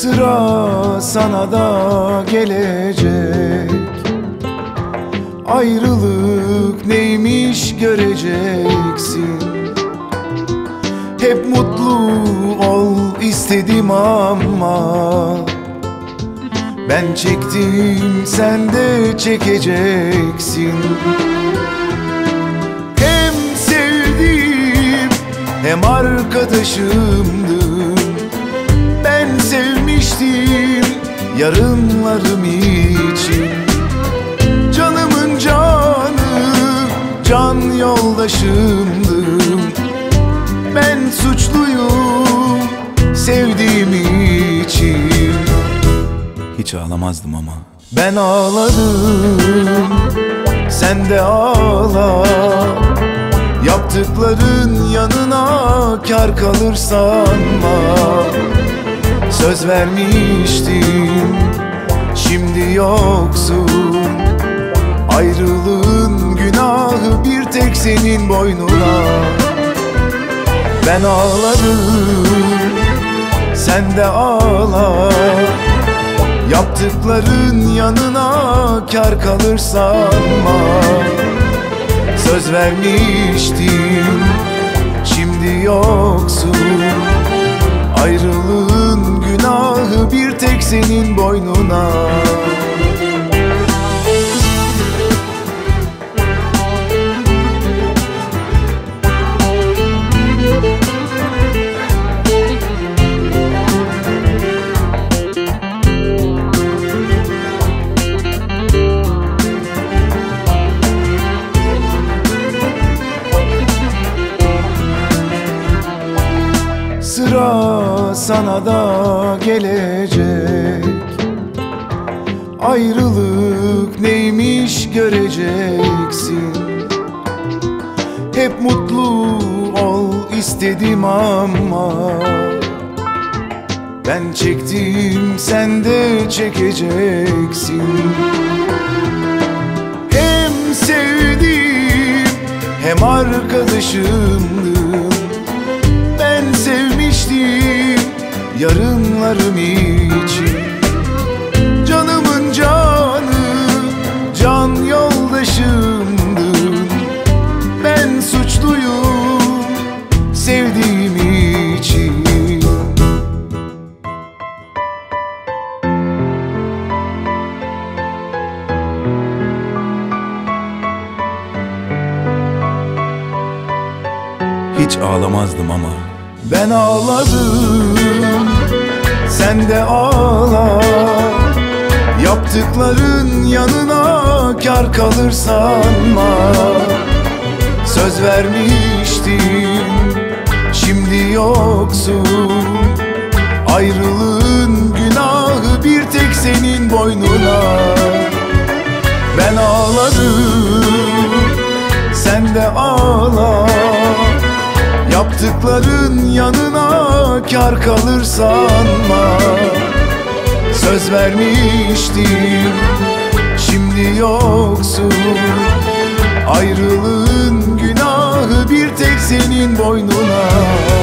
Sıra sana da gelecek, ayrılık neymiş göreceksin. Hep mutlu ol istedim ama ben çektim, sen de çekeceksin. Hem sevdiğim hem arkadaşımdın, ben sevmiştim yarınlarım için. Canımın canı, can yoldaşımdım, ben suçluyum sevdiğim için. Hiç ağlamazdım ama ben ağladım, sen de ağla. Yaptıkların yanına kar kalır sanma. Söz vermiştim, şimdi yoksun. Ayrılığın günahı bir tek senin boynuna. Ben ağladım, sen de ağla. Yaptıkların yanına kar kalır sanma. Söz vermiştim, şimdi yoksun. Ayrılığın günahı bir tek senin boynuna. Sıra sana da gelecek, ayrılık neymiş göreceksin. Hep mutlu ol istedim ama ben çektim, sen de çekeceksin. Hem sevdiğim hem arkadaşımdın, ben sevmiştim yarınlarım için. Canımın canı, can yoldaşımdın, ben suçluyum sevdiğim için. Hiç ağlamazdım ama ben ağladım, sen de ağla. Yaptıkların yanına kar kalır sanma. Söz vermiştim, şimdi yoksun. Ayrılığın günahı bir tek senin boynuna. Ben ağladım, sen de ağla. Yaptıkların yanına kar kalır sanma. Söz vermiştim, şimdi yoksun. Ayrılığın günahı bir tek senin boynuna.